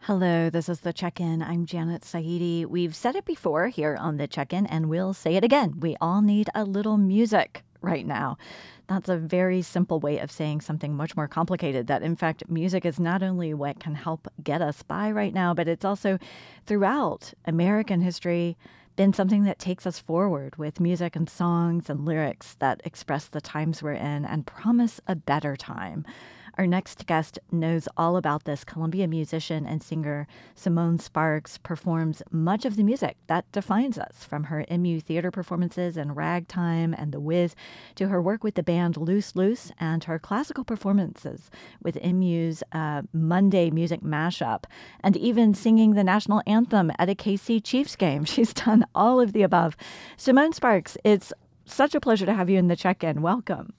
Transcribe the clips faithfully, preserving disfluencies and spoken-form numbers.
Hello, this is the check-in. I'm Janet Saidi. We've said it before here on the check-in, and we'll say it again. We all need a little music right now. That's a very simple way of saying something much more complicated, that in fact, music is not only what can help get us by right now, but it's also throughout American history been something that takes us forward with music and songs and lyrics that express the times we're in and promise a better time. Our next guest knows all about this. Columbia musician and singer Simone Sparks performs much of the music that defines us, from her M U theater performances in Ragtime and The Wiz to her work with the band Loose Loose and her classical performances with M U's uh, Monday Music Mashup, and even singing the national anthem at a K C Chiefs game. She's done all of the above. Simone Sparks, it's such a pleasure to have you in the check-in. Welcome.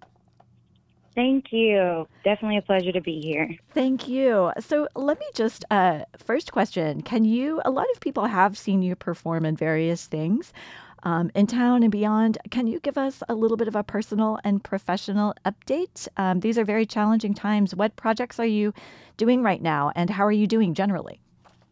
Thank you. Definitely a pleasure to be here. Thank you. So let me just, uh, first question, can you, a lot of people have seen you perform in various things um, in town and beyond. Can you give us a little bit of a personal and professional update? Um, these are very challenging times. What projects are you doing right now, and how are you doing generally?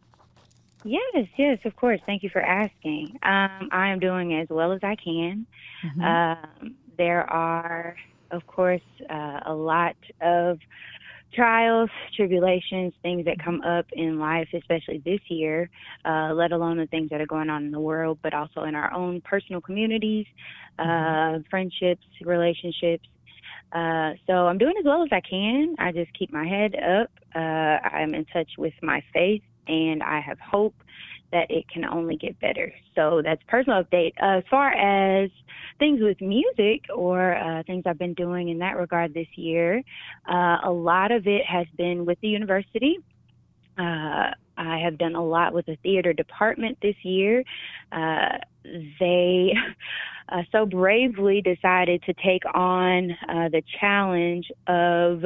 Yes, yes, of course. Thank you for asking. Um, I am doing as well as I can. Mm-hmm. Um, there are... Of course, uh, a lot of trials, tribulations, things that come up in life, especially this year, uh, let alone the things that are going on in the world, but also in our own personal communities, uh, friendships, relationships. Uh, so I'm doing as well as I can. I just keep my head up. Uh, I'm in touch with my faith, and I have hope that it can only get better. So that's personal update. Uh, as far as things with music or uh, things I've been doing in that regard this year, uh, a lot of it has been with the university. Uh, I have done a lot with the theater department this year. Uh, they uh, so bravely decided to take on uh, the challenge of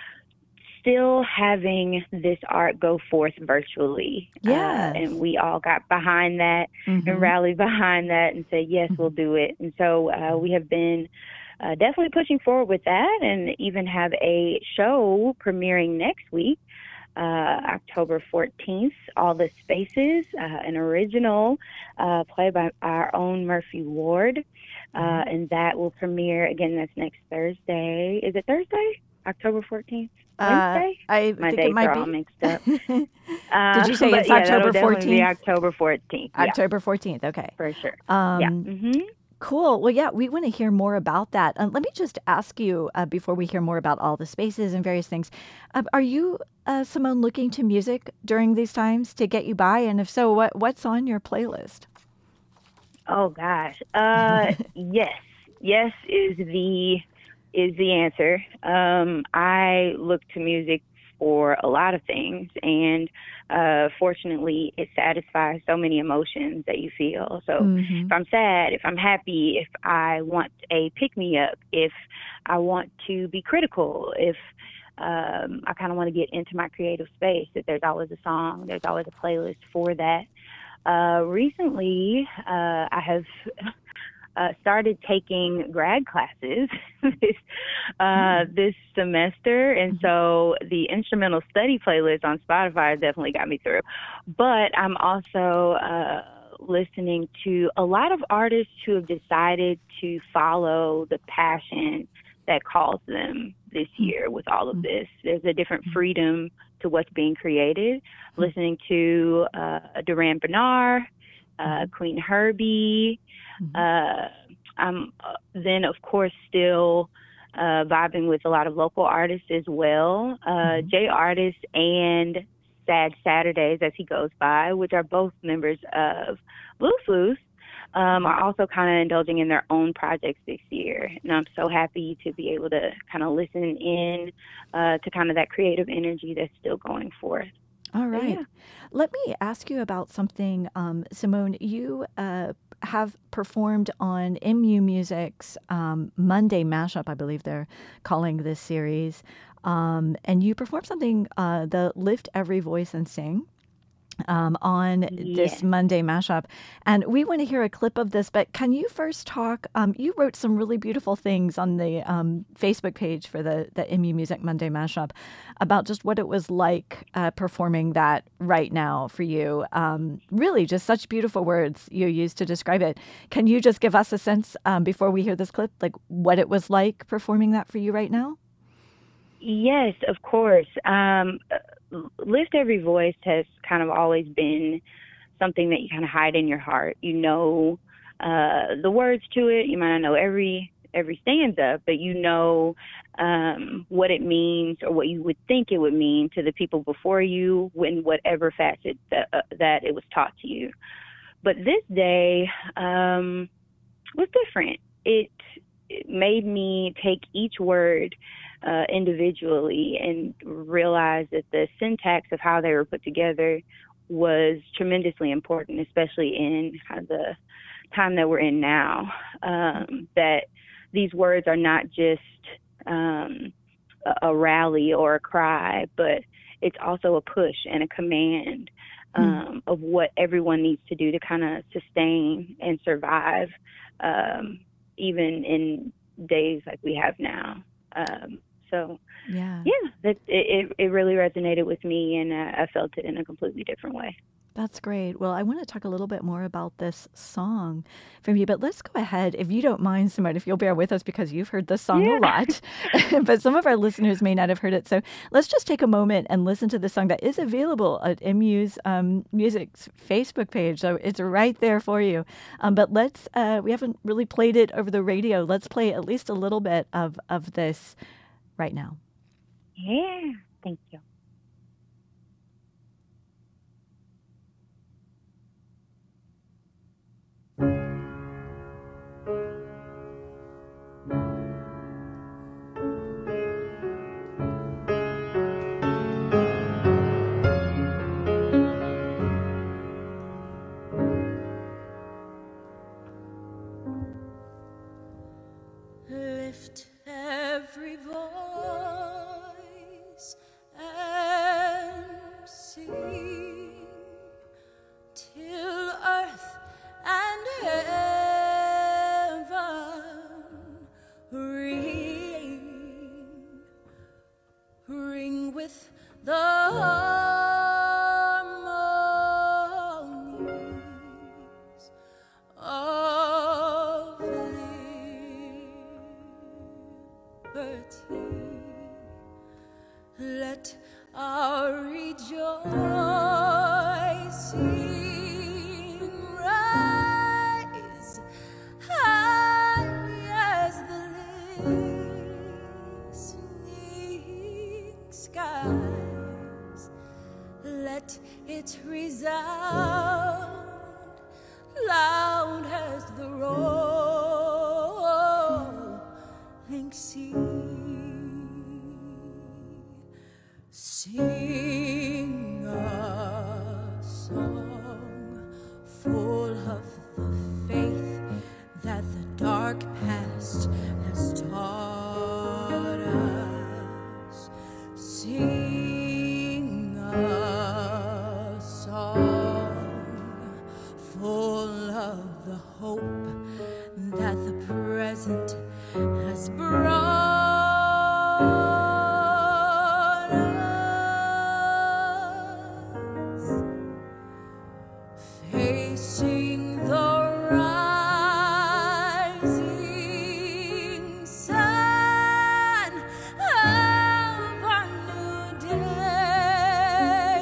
still having this art go forth virtually. Yes. Uh, and we all got behind that mm-hmm. and rallied behind that and said, yes, mm-hmm. we'll do it. And so uh, we have been uh, definitely pushing forward with that, and even have a show premiering next week, uh, October fourteenth, All the Spaces, uh, an original uh, play by our own Murphy Ward. Uh, mm-hmm. And that will premiere, again, that's next Thursday. Is it Thursday? October fourteenth? Wednesday? Uh, I My think dates it might are be. all mixed up. uh, Did you say it's yeah, October fourteenth? Be October fourteenth. Yeah. October fourteenth, okay. For sure. Um, yeah. Mm-hmm. Cool. Well, yeah, we want to hear more about that. Um, let me just ask you, uh, before we hear more about All the Spaces and various things, uh, are you, uh, Simone, looking to music during these times to get you by? And if so, what what's on your playlist? Oh, gosh. Uh, yes. Yes is the... is the answer. Um, I look to music for a lot of things, and uh, fortunately, it satisfies so many emotions that you feel. So mm-hmm. if I'm sad, if I'm happy, if I want a pick-me-up, if I want to be critical, if um, I kind of want to get into my creative space, that there's always a song, there's always a playlist for that. Uh, recently, uh, I have... Uh, started taking grad classes this, uh, this semester, and so the instrumental study playlist on Spotify definitely got me through. But I'm also uh, listening to a lot of artists who have decided to follow the passion that calls them this year with all of this. There's a different freedom to what's being created. Listening to uh, Duran Bernard, uh, Queen Herbie. Uh, I'm uh, then, of course, still uh, vibing with a lot of local artists as well. Uh, mm-hmm. Jay Artist and Sad Saturdays, as he goes by, which are both members of Loose Loose, um, are also kind of indulging in their own projects this year. And I'm so happy to be able to kind of listen in uh, to kind of that creative energy that's still going forth. All right. Yeah. Let me ask you about something, um, Simone. You uh, have performed on M U Music's um, Monday Mashup, I believe they're calling this series. Um, and you performed something, uh, the Lift Every Voice and Sing. um, on Yeah. this Monday mashup. And we want to hear a clip of this, but can you first talk? Um, you wrote some really beautiful things on the um, Facebook page for the, the M U Music Monday mashup about just what it was like uh, performing that right now for you. Um, really, just such beautiful words you used to describe it. Can you just give us a sense um, before we hear this clip, like what it was like performing that for you right now? Yes, of course. Um, Lift Every Voice has kind of always been something that you kind of hide in your heart. You know uh, the words to it. You might not know every every stanza, but you know um, what it means or what you would think it would mean to the people before you in whatever facet that, uh, that it was taught to you. But this day um, was different. It, it made me take each word uh, individually and realize that the syntax of how they were put together was tremendously important, especially in kind of the time that we're in now, um, that these words are not just um, a, a rally or a cry, but it's also a push and a command um, mm. of what everyone needs to do to kind of sustain and survive, um, even in days like we have now. Um, so, yeah, yeah, that, it, it really resonated with me, and uh, I felt it in a completely different way. That's great. Well, I want to talk a little bit more about this song from you, but let's go ahead, if you don't mind, Simone, if you'll bear with us, because you've heard this song yeah. a lot, but some of our listeners may not have heard it. So let's just take a moment and listen to the song that is available at M U's um, Music's Facebook page. So it's right there for you. Um, but let's, uh, we haven't really played it over the radio. Let's play at least a little bit of, of this right now. Yeah, thank you. Lift every voice and sing till earth and heaven ring, ring with the harmonies of liberty. Let our rejoicing rise high as the listening skies. Let it resound loud as the rolling sea. Sing a song full of the faith that the dark past has taught us. Sing a song full of the hope that the present has brought. Facing the rising sun of our new day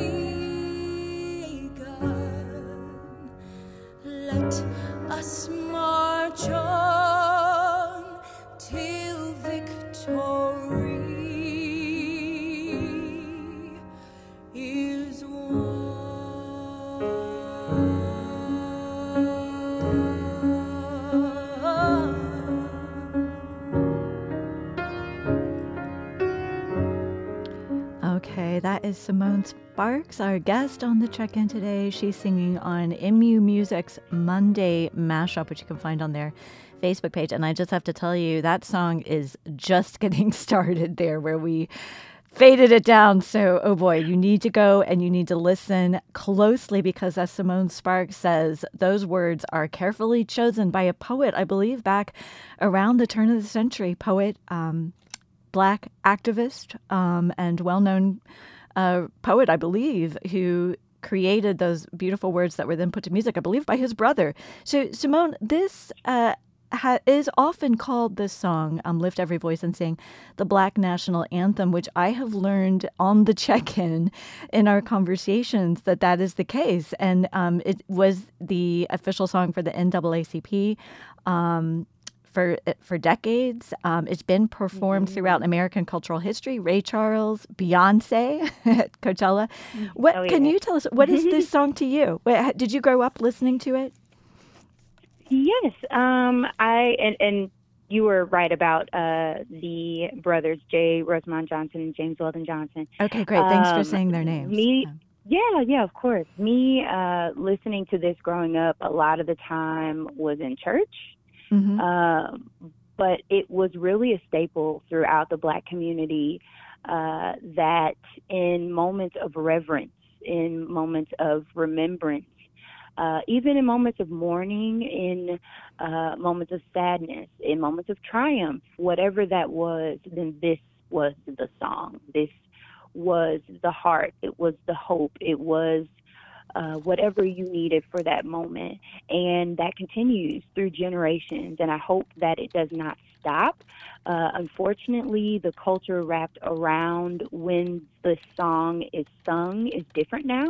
begun. Let us march on till victory is won. Okay, that is Simone Sparks, our guest on the check-in today. She's singing on M U Music's Monday mashup, which you can find on their Facebook page. And I just have to tell you, that song is just getting started there, where we faded it down. So, oh boy, you need to go and you need to listen closely because, as Simone Sparks says, those words are carefully chosen by a poet, I believe, back around the turn of the century. Poet, um, Black activist, um, and well-known uh, poet, I believe, who created those beautiful words that were then put to music, I believe, by his brother. So, Simone, this uh, ha- is often called, this song, um, Lift Every Voice and Sing, the Black National Anthem, which I have learned on the check-in in our conversations that that is the case. And um, it was the official song for the N double A C P um For, for decades. Um, it's been performed mm-hmm. throughout American cultural history. Ray Charles, Beyonce at Coachella. What oh, yeah. Can you tell us, what is this song to you? Did you grow up listening to it? Yes. Um, I and, and you were right about uh, the brothers, Jay Rosamond Johnson and James Weldon Johnson. Okay, great. Thanks um, for saying their names. Me, yeah, yeah, of course. Me uh, listening to this growing up a lot of the time was in church. Mm-hmm. Um, but it was really a staple throughout the Black community uh, that in moments of reverence, in moments of remembrance, uh, even in moments of mourning, in uh, moments of sadness, in moments of triumph, whatever that was, then this was the song. This was the heart. It was the hope. It was Uh, whatever you needed for that moment. And that continues through generations. And I hope that it does not stop. Uh, unfortunately, the culture wrapped around when the song is sung is different now.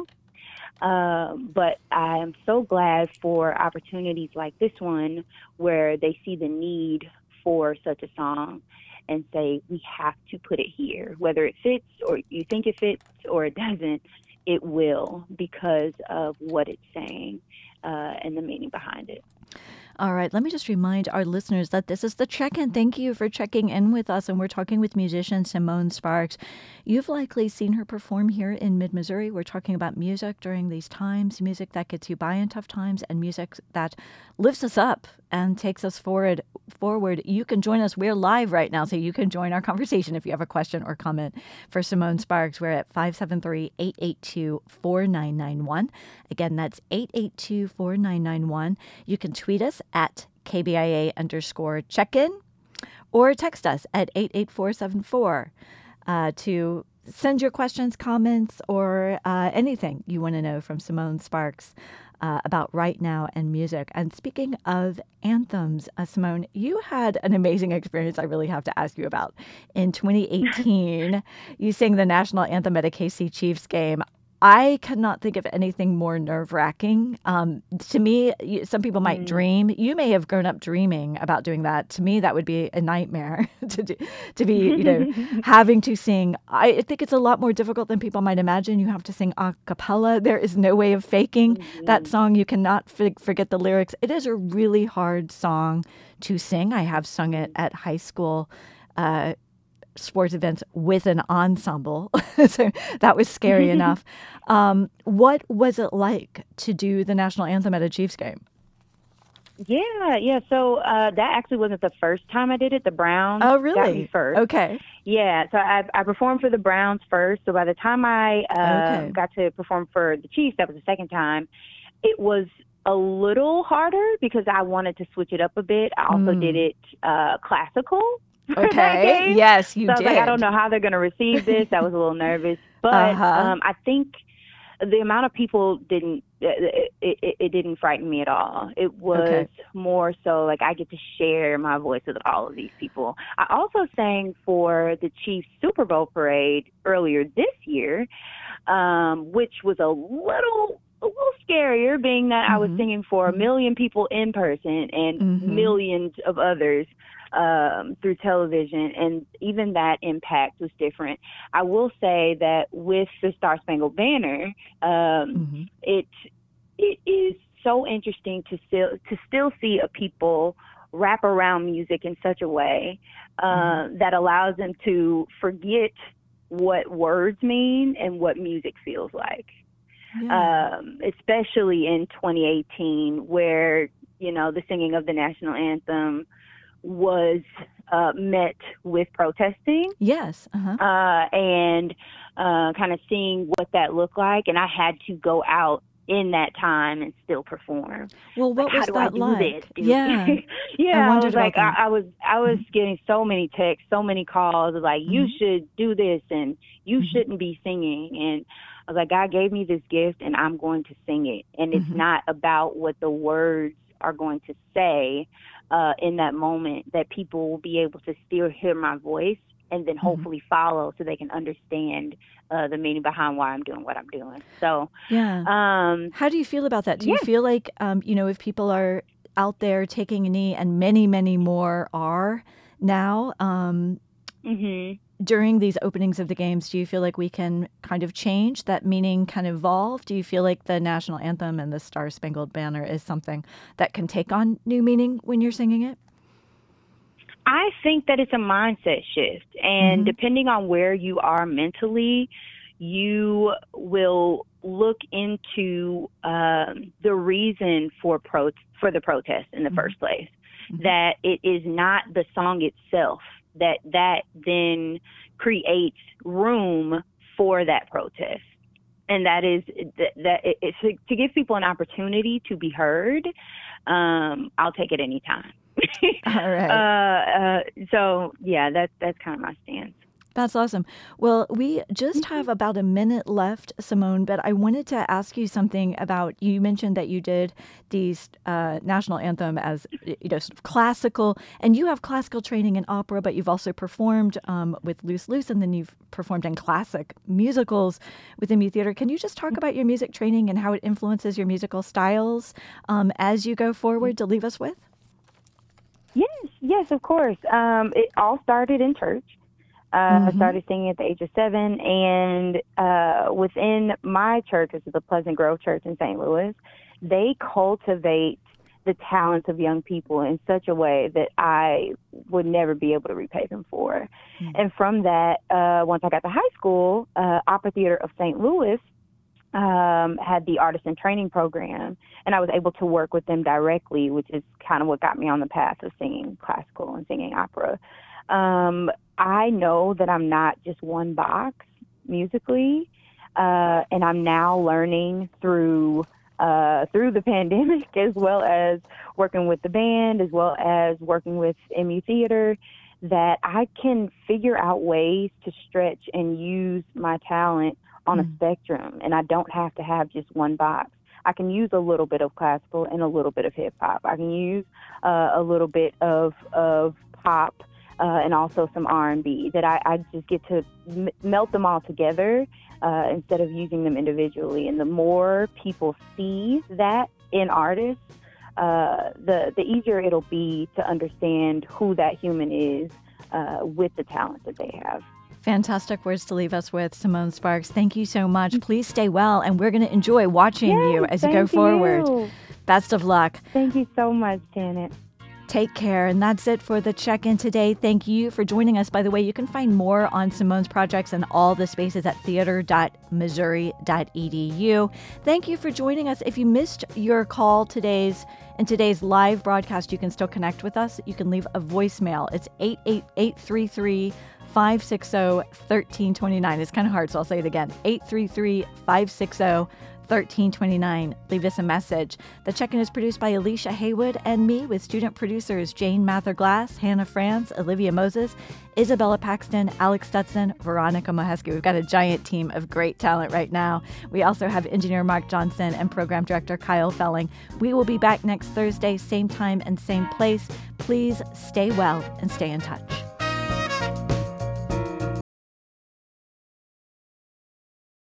Uh, but I am so glad for opportunities like this one where they see the need for such a song and say, we have to put it here, whether it fits or you think it fits or it doesn't. It will, because of what it's saying uh, and the meaning behind it. All right. Let me just remind our listeners that this is the check-in. Thank you for checking in with us. And we're talking with musician Simone Sparks. You've likely seen her perform here in mid-Missouri. We're talking about music during these times, music that gets you by in tough times, and music that lifts us up and takes us forward. Forward. You can join us. We're live right now, so you can join our conversation if you have a question or comment for Simone Sparks. We're at five seven three, eight eight two, four nine nine one. Again, that's eight eight two, four nine nine one. You can tweet us at K B I A underscore check-in or text us at eight eight four seven four uh, to send your questions, comments, or uh, anything you want to know from Simone Sparks uh, about right now and music. And speaking of anthems, uh, Simone, you had an amazing experience I really have to ask you about. In twenty eighteen, you sang the national anthem at a K C Chiefs game. I cannot think of anything more nerve-wracking. Um, to me, you, some people might mm. dream. You may have grown up dreaming about doing that. To me, that would be a nightmare to do, to be, you know, having to sing. I think it's a lot more difficult than people might imagine. You have to sing a cappella. There is no way of faking mm-hmm. that song. You cannot f- forget the lyrics. It is a really hard song to sing. I have sung it at high school uh sports events with an ensemble. So that was scary enough. Um, what was it like to do the national anthem at a Chiefs game? Yeah, yeah. So uh, that actually wasn't the first time I did it. The Browns oh, really? got me first. Okay. Yeah, so I, I performed for the Browns first. So by the time I uh, okay. got to perform for the Chiefs, that was the second time, it was a little harder because I wanted to switch it up a bit. I also mm. did it uh, classical. Okay. Yes, you so I was did. Like, I don't know how they're going to receive this. I was a little nervous, but uh-huh. um, I think the amount of people didn't. It, it, it didn't frighten me at all. It was okay. more so like I get to share my voice with all of these people. I also sang for the Chiefs Super Bowl parade earlier this year, um, which was a little. a little scarier, being that mm-hmm. I was singing for a million people in person and mm-hmm. millions of others um, through television, and even that impact was different. I will say that with the Star Spangled Banner, um, mm-hmm. it it is so interesting to still to still see a people wrap around music in such a way uh, mm-hmm. that allows them to forget what words mean and what music feels like. Yeah. Um, especially in twenty eighteen, where, you know, the singing of the national anthem was uh, met with protesting. Yes. Uh-huh. Uh, and uh, kind of seeing what that looked like. And I had to go out in that time and still perform. Well, what like, was how do that I do like? This, dude? Yeah. yeah. I I, wondered was about like, that. I, I was, I was getting so many texts, so many calls like, Mm-hmm. you should do this and you Mm-hmm. shouldn't be singing. And I was like, God gave me this gift and I'm going to sing it. And it's Mm-hmm. not about what the words are going to say uh, in that moment, that people will be able to still hear my voice and then hopefully mm-hmm. follow so they can understand uh, the meaning behind why I'm doing what I'm doing. So, yeah. Um, How do you feel about that? Do yeah. you feel like, um, you know, if people are out there taking a knee, and many, many more are now, um, mm-hmm. during these openings of the games, do you feel like we can kind of change that meaning, kind of evolve? Do you feel like the national anthem and the Star Spangled Banner is something that can take on new meaning when you're singing it? I think that it's a mindset shift. And mm-hmm. depending on where you are mentally, you will look into um, the reason for pro- for the protest in the mm-hmm. first place, mm-hmm. that it is not the song itself, that that then creates room for that protest. And that is that, that it, it's to, to give people an opportunity to be heard. Um, I'll take it anytime. All right. Uh, uh, so yeah, that's that's kind of my stance. That's awesome. Well, we just have about a minute left, Simone, but I wanted to ask you something about, you mentioned that you did the uh, national anthem as, you know, sort of classical, and you have classical training in opera, but you've also performed um, with Luce Luce, and then you've performed in classic musicals with the Mu Theater. Can you just talk about your music training and how it influences your musical styles um, as you go forward to leave us with? Yes, yes, of course. Um, it all started in church. Uh, mm-hmm. I started singing at the age of seven, and uh, within my church, which is the Pleasant Grove Church in Saint Louis, they cultivate the talents of young people in such a way that I would never be able to repay them for. Mm-hmm. And from that, uh, once I got to high school, uh, Opera Theater of Saint Louis um, had the artist in training program, and I was able to work with them directly, which is kind of what got me on the path of singing classical and singing opera. Um, I know that I'm not just one box musically, uh, and I'm now learning through uh, through the pandemic, as well as working with the band, as well as working with M U Theater, that I can figure out ways to stretch and use my talent on mm. a spectrum, and I don't have to have just one box. I can use a little bit of classical and a little bit of hip hop. I can use uh, a little bit of of pop. Uh, and also some R and B, that I, I just get to m- melt them all together uh, instead of using them individually. And the more people see that in artists, uh, the, the easier it'll be to understand who that human is uh, with the talent that they have. Fantastic words to leave us with, Simone Sparks. Thank you so much. Please stay well, and we're going to enjoy watching yes, you as you go forward. You. Best of luck. Thank you so much, Janet. Take care. And that's it for the check-in today. Thank you for joining us. By the way, you can find more on Simone's projects and all the spaces at theater dot missouri dot e d u. Thank you for joining us. If you missed your call today's in today's live broadcast, you can still connect with us. You can leave a voicemail. It's eight eight eight three three five six zero one three two nine. It's kind of hard, so I'll say it again. eight three three five six zero one three two nine. Leave us a message. The Check-In is produced by Alicia Haywood and me, with student producers Jane Mather-Glass, Hannah France, Olivia Moses, Isabella Paxton, Alex Stutson, Veronica Moheski. We've got a giant team of great talent right now. We also have engineer Mark Johnson and program director Kyle Felling. We will be back next Thursday, same time and same place. Please stay well and stay in touch.